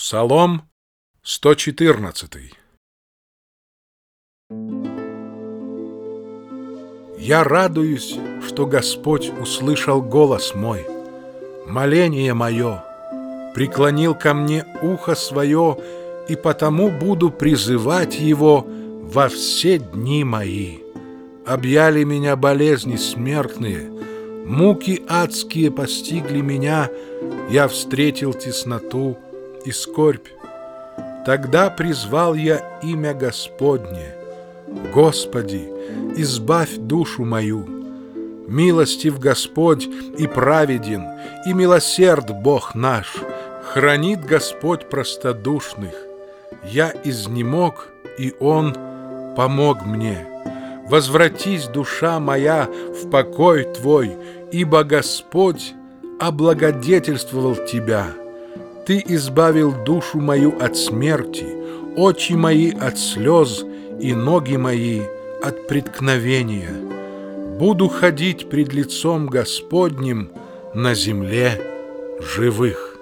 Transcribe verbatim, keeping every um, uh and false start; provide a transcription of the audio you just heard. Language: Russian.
Псалом сто четырнадцатый. Я радуюсь, что Господь услышал голос мой, моление мое, преклонил ко мне ухо свое, и потому буду призывать Его во все дни мои. Объяли меня болезни смертные, муки адские постигли меня, я встретил тесноту и скорбь. Тогда призвал я имя Господне: Господи, избавь душу мою. Милостив Господь и праведен, и милосерд Бог наш. Хранит Господь простодушных. Я изнемог, и Он помог мне. Возвратись, душа моя, в покой Твой, ибо Господь облагодетельствовал Тебя. Ты избавил душу мою от смерти, очи мои от слез и ноги мои от преткновения. Буду ходить пред лицом Господним на земле живых.